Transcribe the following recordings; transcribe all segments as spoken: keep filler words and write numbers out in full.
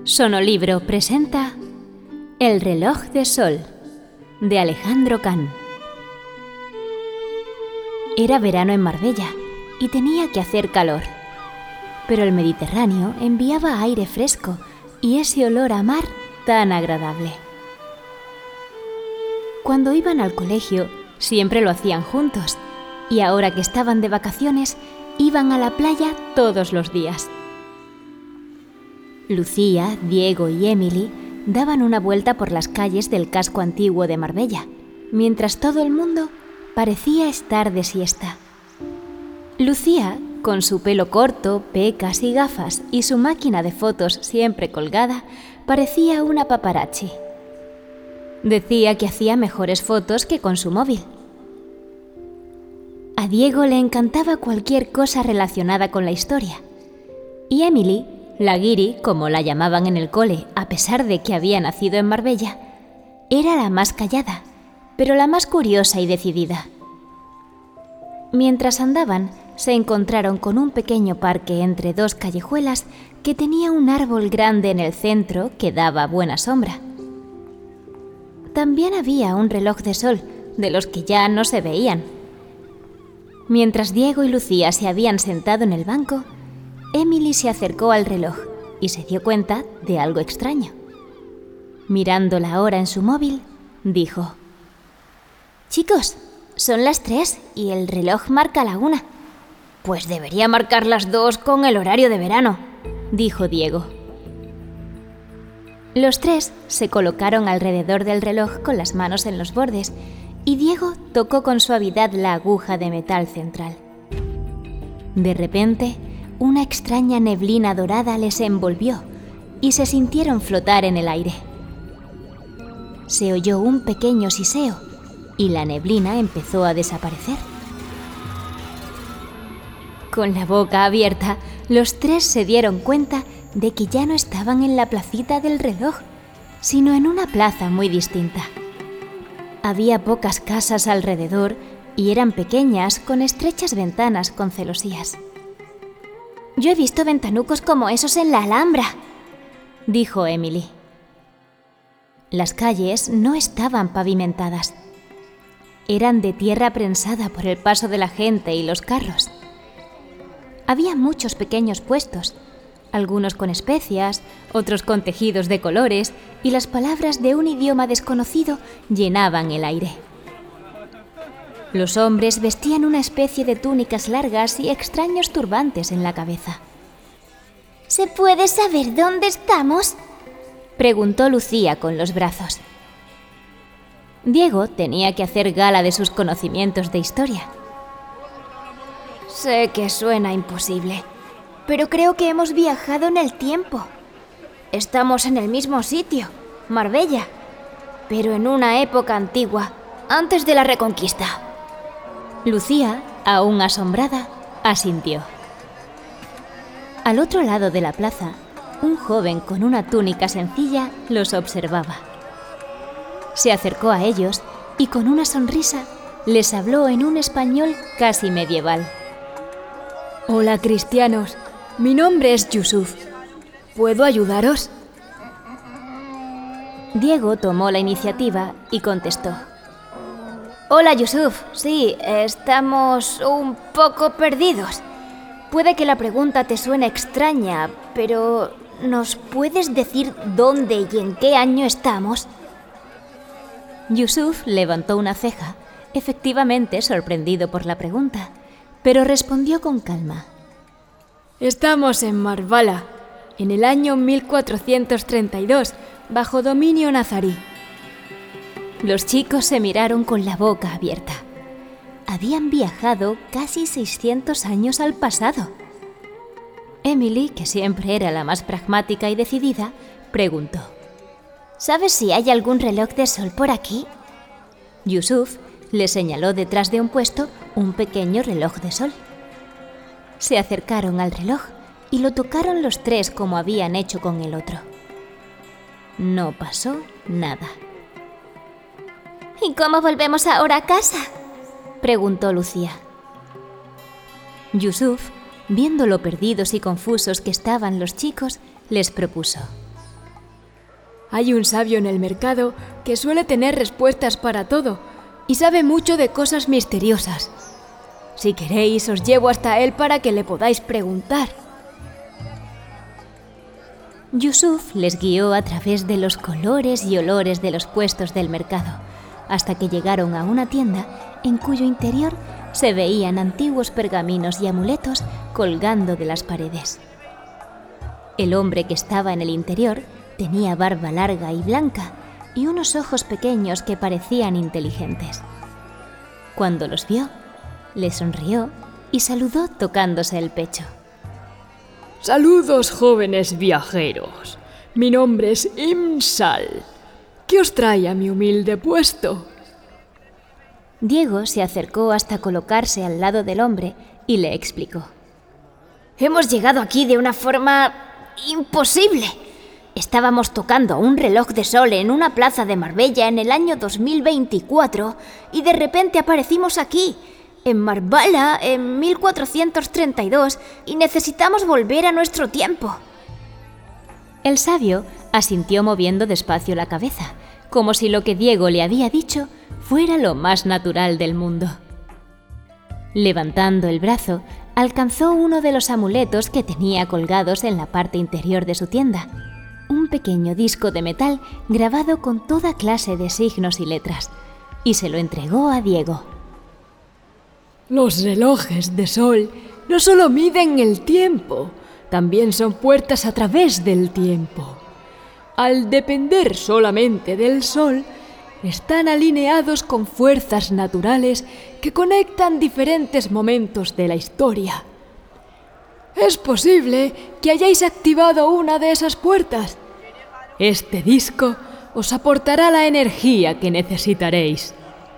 Sonolibro presenta El reloj de sol, de Alejandro Can. Era verano en Marbella y tenía que hacer calor, pero el Mediterráneo enviaba aire fresco y ese olor a mar tan agradable. Cuando iban al colegio, siempre lo hacían juntos, y ahora que estaban de vacaciones, iban a la playa todos los días. Lucía, Diego y Emily daban una vuelta por las calles del casco antiguo de Marbella, mientras todo el mundo parecía estar de siesta. Lucía, con su pelo corto, pecas y gafas y su máquina de fotos siempre colgada, parecía una paparazzi. Decía que hacía mejores fotos que con su móvil. A Diego le encantaba cualquier cosa relacionada con la historia, y Emily, la guiri, como la llamaban en el cole, a pesar de que había nacido en Marbella, era la más callada, pero la más curiosa y decidida. Mientras andaban, se encontraron con un pequeño parque entre dos callejuelas que tenía un árbol grande en el centro que daba buena sombra. También había un reloj de sol, de los que ya no se veían. Mientras Diego y Lucía se habían sentado en el banco, Emily se acercó al reloj y se dio cuenta de algo extraño. Mirando la hora en su móvil, dijo: «Chicos, son las tres y el reloj marca la una». «Pues debería marcar las dos con el horario de verano», dijo Diego. Los tres se colocaron alrededor del reloj con las manos en los bordes y Diego tocó con suavidad la aguja de metal central. De repente, una extraña neblina dorada les envolvió y se sintieron flotar en el aire. Se oyó un pequeño siseo y la neblina empezó a desaparecer. Con la boca abierta, los tres se dieron cuenta de que ya no estaban en la placita del reloj, sino en una plaza muy distinta. Había pocas casas alrededor y eran pequeñas, con estrechas ventanas con celosías. «Yo he visto ventanucos como esos en la Alhambra», dijo Emily. Las calles no estaban pavimentadas. Eran de tierra prensada por el paso de la gente y los carros. Había muchos pequeños puestos, algunos con especias, otros con tejidos de colores, y las palabras de un idioma desconocido llenaban el aire. Los hombres vestían una especie de túnicas largas y extraños turbantes en la cabeza. «¿Se puede saber dónde estamos?», preguntó Lucía con los brazos. Diego tenía que hacer gala de sus conocimientos de historia. «Sé que suena imposible, pero creo que hemos viajado en el tiempo. Estamos en el mismo sitio, Marbella, pero en una época antigua, antes de la Reconquista». Lucía, aún asombrada, asintió. Al otro lado de la plaza, un joven con una túnica sencilla los observaba. Se acercó a ellos y con una sonrisa les habló en un español casi medieval. «Hola, cristianos. Mi nombre es Yusuf. ¿Puedo ayudaros?». Diego tomó la iniciativa y contestó: «Hola, Yusuf. Sí, estamos un poco perdidos. Puede que la pregunta te suene extraña, pero ¿nos puedes decir dónde y en qué año estamos?». Yusuf levantó una ceja, efectivamente sorprendido por la pregunta, pero respondió con calma: «Estamos en Marbala, en el año mil cuatrocientos treinta y dos, bajo dominio nazarí». Los chicos se miraron con la boca abierta. Habían viajado casi seiscientos años al pasado. Emily, que siempre era la más pragmática y decidida, preguntó: «¿Sabes si hay algún reloj de sol por aquí?». Yusuf le señaló detrás de un puesto un pequeño reloj de sol. Se acercaron al reloj y lo tocaron los tres como habían hecho con el otro. No pasó nada. «¿Y cómo volvemos ahora a casa?», preguntó Lucía. Yusuf, viendo lo perdidos y confusos que estaban los chicos, les propuso: Hay un sabio en el mercado que suele tener respuestas para todo y sabe mucho de cosas misteriosas. Si queréis, os llevo hasta él para que le podáis preguntar. Yusuf les guió a través de los colores y olores de los puestos del mercado, hasta que llegaron a una tienda en cuyo interior se veían antiguos pergaminos y amuletos colgando de las paredes. El hombre que estaba en el interior tenía barba larga y blanca y unos ojos pequeños que parecían inteligentes. Cuando los vio, le sonrió y saludó tocándose el pecho. Saludos, jóvenes viajeros. Mi nombre es Imsal. ¿Qué os trae a mi humilde puesto? Diego se acercó hasta colocarse al lado del hombre y le explicó. Hemos llegado aquí de una forma imposible. Estábamos tocando un reloj de sol en una plaza de Marbella en el año dos mil veinticuatro y de repente aparecimos aquí, en Marbella, en mil cuatrocientos treinta y dos, y necesitamos volver a nuestro tiempo. El sabio asintió moviendo despacio la cabeza, como si lo que Diego le había dicho fuera lo más natural del mundo. Levantando el brazo, alcanzó uno de los amuletos que tenía colgados en la parte interior de su tienda, un pequeño disco de metal grabado con toda clase de signos y letras, y se lo entregó a Diego. Los relojes de sol no solo miden el tiempo, también son puertas a través del tiempo. Al depender solamente del sol, están alineados con fuerzas naturales que conectan diferentes momentos de la historia. Es posible que hayáis activado una de esas puertas. Este disco os aportará la energía que necesitaréis.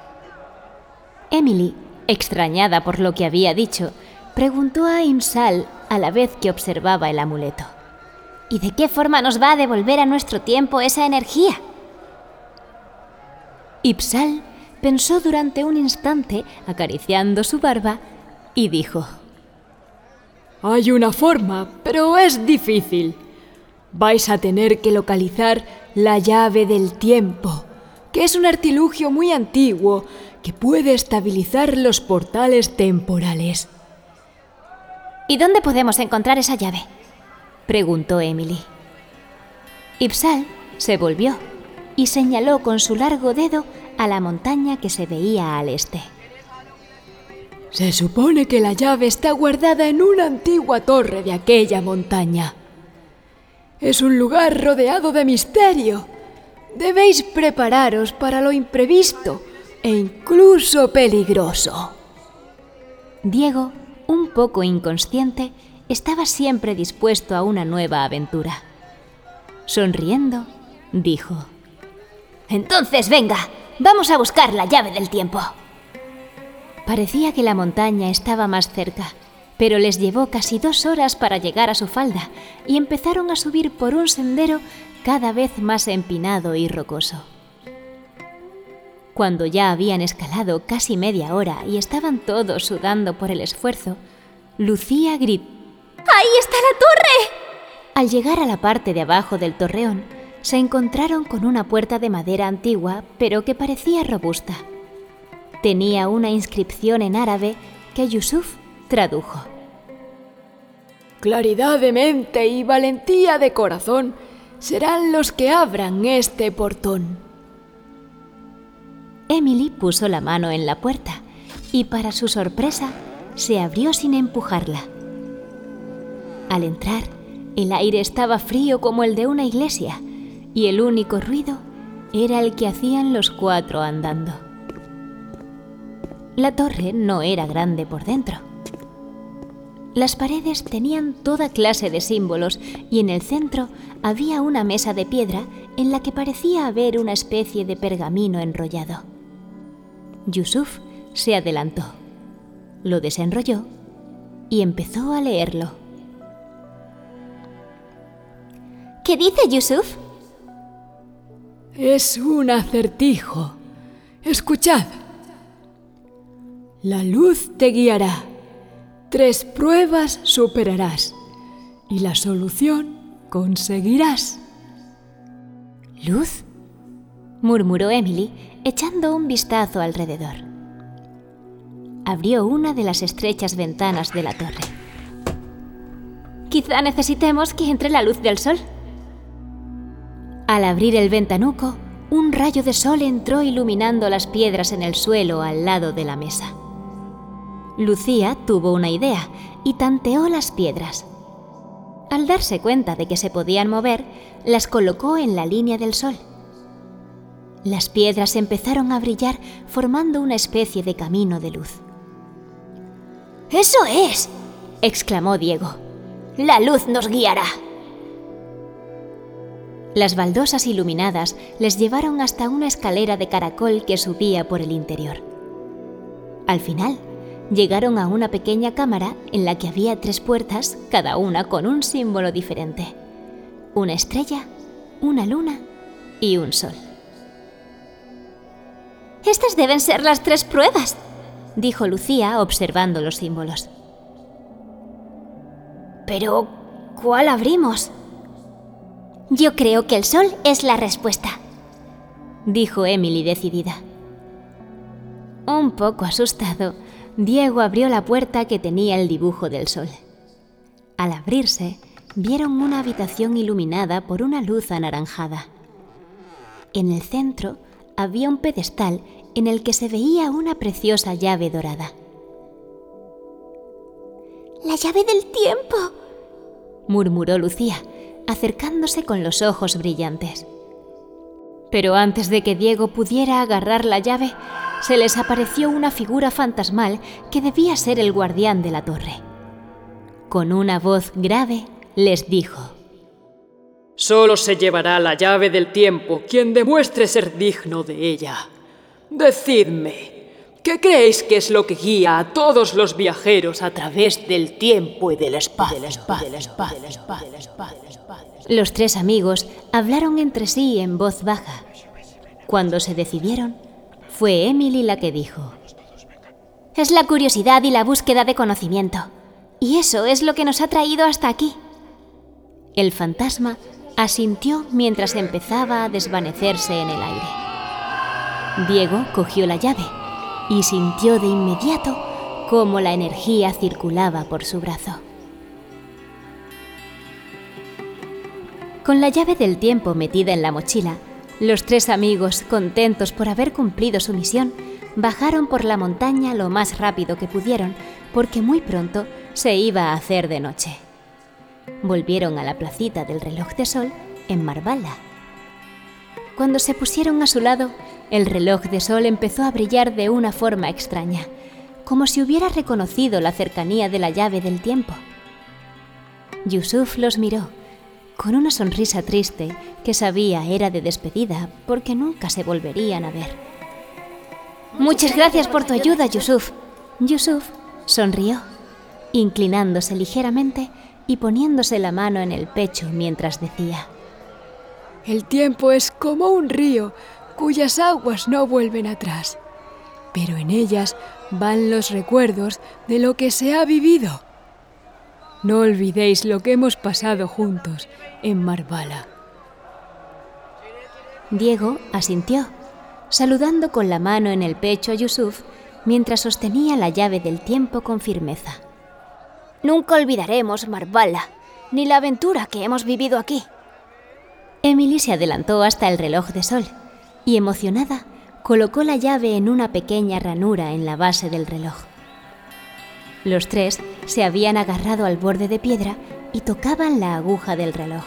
Emily, extrañada por lo que había dicho, preguntó a Imsal a la vez que observaba el amuleto. ¿Y de qué forma nos va a devolver a nuestro tiempo esa energía? Imsal pensó durante un instante, acariciando su barba, y dijo: Hay una forma, pero es difícil. Vais a tener que localizar la llave del tiempo, que es un artilugio muy antiguo que puede estabilizar los portales temporales. ¿Y dónde podemos encontrar esa llave?, preguntó Emily. Imsal se volvió y señaló con su largo dedo a la montaña que se veía al este. Se supone que la llave está guardada en una antigua torre de aquella montaña. Es un lugar rodeado de misterio. Debéis prepararos para lo imprevisto e incluso peligroso. Diego, un poco inconsciente, estaba siempre dispuesto a una nueva aventura. Sonriendo, dijo: Entonces venga, vamos a buscar la llave del tiempo. Parecía que la montaña estaba más cerca, pero les llevó casi dos horas para llegar a su falda y empezaron a subir por un sendero cada vez más empinado y rocoso. Cuando ya habían escalado casi media hora y estaban todos sudando por el esfuerzo, Lucía gritó: ¡Ahí está la torre! Al llegar a la parte de abajo del torreón, se encontraron con una puerta de madera antigua, pero que parecía robusta. Tenía una inscripción en árabe que Yusuf tradujo. Claridad de mente y valentía de corazón serán los que abran este portón. Emily puso la mano en la puerta y, para su sorpresa, se abrió sin empujarla. Al entrar, el aire estaba frío como el de una iglesia y el único ruido era el que hacían los cuatro andando. La torre no era grande por dentro. Las paredes tenían toda clase de símbolos y en el centro había una mesa de piedra en la que parecía haber una especie de pergamino enrollado. Yusuf se adelantó, lo desenrolló y empezó a leerlo. ¿Qué dice Yusuf? Es un acertijo. Escuchad. La luz te guiará. Tres pruebas superarás y la solución conseguirás. ¿Luz?, murmuró Emily, echando un vistazo alrededor. Abrió una de las estrechas ventanas de la torre. Quizá necesitemos que entre la luz del sol. Al abrir el ventanuco, un rayo de sol entró iluminando las piedras en el suelo al lado de la mesa. Lucía tuvo una idea y tanteó las piedras. Al darse cuenta de que se podían mover, las colocó en la línea del sol. Las piedras empezaron a brillar formando una especie de camino de luz. ¡Eso es!, exclamó Diego. ¡La luz nos guiará! Las baldosas iluminadas les llevaron hasta una escalera de caracol que subía por el interior. Al final, llegaron a una pequeña cámara en la que había tres puertas, cada una con un símbolo diferente: una estrella, una luna y un sol. «Estas deben ser las tres pruebas», dijo Lucía observando los símbolos. «Pero, ¿cuál abrimos?» «Yo creo que el sol es la respuesta», dijo Emily decidida. Un poco asustado, Diego abrió la puerta que tenía el dibujo del sol. Al abrirse, vieron una habitación iluminada por una luz anaranjada. En el centro había un pedestal en el que se veía una preciosa llave dorada. «¡La llave del tiempo!», murmuró Lucía, acercándose con los ojos brillantes. Pero antes de que Diego pudiera agarrar la llave, se les apareció una figura fantasmal que debía ser el guardián de la torre. Con una voz grave les dijo: «Solo se llevará la llave del tiempo quien demuestre ser digno de ella. Decidme, ¿qué creéis que es lo que guía a todos los viajeros a través del tiempo y del espacio?» Los tres amigos hablaron entre sí en voz baja. Cuando se decidieron, fue Emily la que dijo: «Es la curiosidad y la búsqueda de conocimiento. Y eso es lo que nos ha traído hasta aquí». El fantasma asintió mientras empezaba a desvanecerse en el aire. Diego cogió la llave y sintió de inmediato cómo la energía circulaba por su brazo. Con la llave del tiempo metida en la mochila, los tres amigos, contentos por haber cumplido su misión, bajaron por la montaña lo más rápido que pudieron, porque muy pronto se iba a hacer de noche. Volvieron a la placita del reloj de sol en Marbala. Cuando se pusieron a su lado, el reloj de sol empezó a brillar de una forma extraña, como si hubiera reconocido la cercanía de la llave del tiempo. Yusuf los miró, con una sonrisa triste que sabía era de despedida porque nunca se volverían a ver. «Muchas gracias por tu ayuda, Yusuf». Yusuf sonrió, inclinándose ligeramente y poniéndose la mano en el pecho mientras decía: «El tiempo es como un río cuyas aguas no vuelven atrás, pero en ellas van los recuerdos de lo que se ha vivido. No olvidéis lo que hemos pasado juntos en Marbala». Diego asintió, saludando con la mano en el pecho a Yusuf mientras sostenía la llave del tiempo con firmeza. «Nunca olvidaremos Marbala, ni la aventura que hemos vivido aquí». Emily se adelantó hasta el reloj de sol y, emocionada, colocó la llave en una pequeña ranura en la base del reloj. Los tres se habían agarrado al borde de piedra y tocaban la aguja del reloj.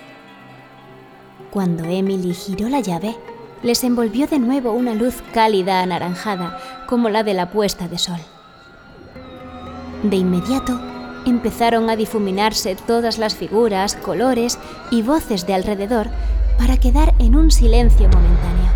Cuando Emily giró la llave, les envolvió de nuevo una luz cálida anaranjada como la de la puesta de sol. De inmediato, empezaron a difuminarse todas las figuras, colores y voces de alrededor para quedar en un silencio momentáneo.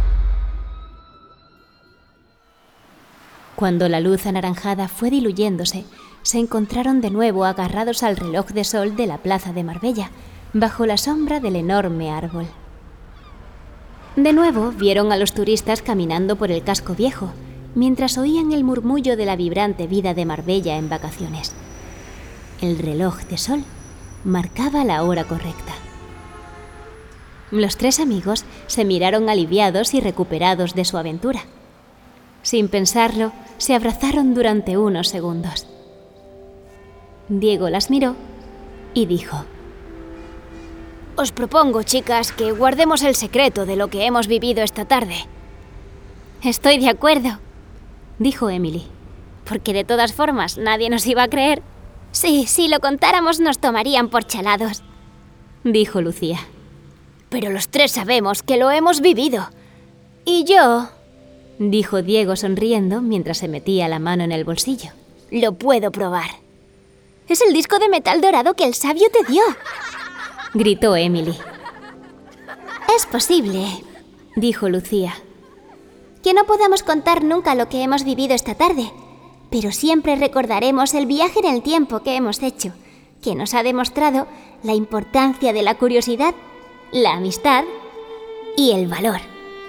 Cuando la luz anaranjada fue diluyéndose, se encontraron de nuevo agarrados al reloj de sol de la plaza de Marbella, bajo la sombra del enorme árbol. De nuevo vieron a los turistas caminando por el casco viejo, mientras oían el murmullo de la vibrante vida de Marbella en vacaciones. El reloj de sol marcaba la hora correcta. Los tres amigos se miraron aliviados y recuperados de su aventura. Sin pensarlo, se abrazaron durante unos segundos. Diego las miró y dijo: Os propongo, chicas, que guardemos el secreto de lo que hemos vivido esta tarde. Estoy de acuerdo, dijo Emily. Porque de todas formas nadie nos iba a creer. Sí, si lo contáramos nos tomarían por chalados, dijo Lucía. Pero los tres sabemos que lo hemos vivido. Y yo, dijo Diego sonriendo mientras se metía la mano en el bolsillo, lo puedo probar. Es el disco de metal dorado que el sabio te dio, gritó Emily. Es posible, dijo Lucía, que no podamos contar nunca lo que hemos vivido esta tarde, pero siempre recordaremos el viaje en el tiempo que hemos hecho, que nos ha demostrado la importancia de la curiosidad, la amistad y el valor.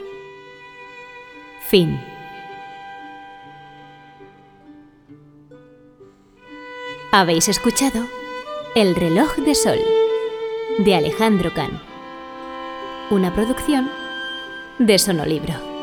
Fin. Habéis escuchado El reloj de sol, de Alejandro Can, una producción de Sonolibro.